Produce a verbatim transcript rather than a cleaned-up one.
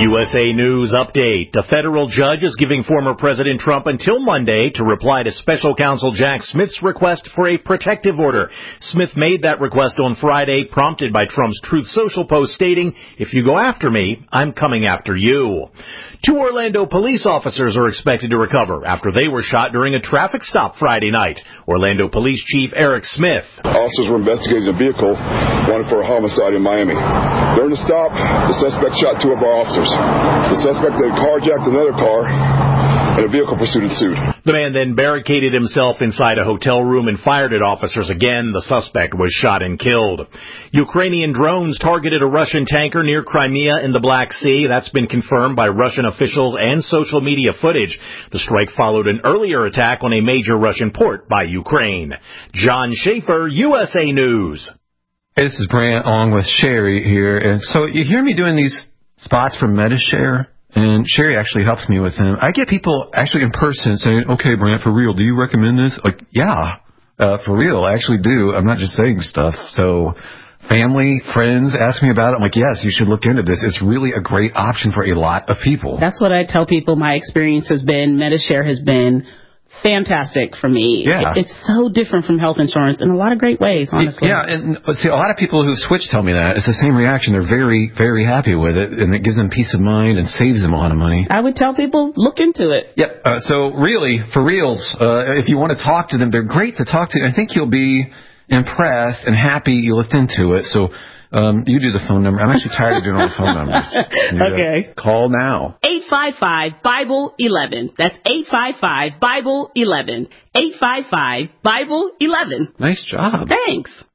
U S A News update. A federal judge is giving former President Trump until Monday to reply to special counsel Jack Smith's request for a protective order. Smith made that request on Friday, prompted by Trump's Truth Social post stating, "If you go after me, I'm coming after you." Two Orlando police officers are expected to recover after they were shot during a traffic stop Friday night. Orlando Police Chief Eric Smith. Officers were investigating a vehicle wanted for a homicide in Miami. During the stop, the suspect shot two of our officers. The suspect then carjacked another car, and a vehicle pursuit ensued. The man then barricaded himself inside a hotel room and fired at officers again. The suspect was shot and killed. Ukrainian drones targeted a Russian tanker near Crimea in the Black Sea. That's been confirmed by Russian officials and social media footage. The strike followed an earlier attack on a major Russian port by Ukraine. John Schaefer, U S A News. Hey, this is Brant along with Sherry here. And so you hear me doing these spots for MediShare, and Sherry actually helps me with them. I get people actually in person saying, "Okay, Brant, for real, do you recommend this?" Like, yeah, uh, for real, I actually do. I'm not just saying stuff. So family, friends ask me about it. I'm like, yes, you should look into this. It's really a great option for a lot of people. That's what I tell people my experience has been. MediShare has been fantastic for me. Yeah. It's so different from health insurance in a lot of great ways, honestly. Yeah, and but see, a lot of people who switch tell me that. It's the same reaction. They're very, very happy with it, and it gives them peace of mind and saves them a lot of money. I would tell people, look into it. Yep. Uh, so really, for reals, uh, if you want to talk to them, they're great to talk to. I think you'll be impressed and happy you looked into it. So um, you do the phone number. I'm actually tired of doing all the phone numbers. You, Okay. Uh, call now. eight five five Bible eleven. That's eight five five Bible eleven. eight five five Bible eleven. Nice job. Thanks.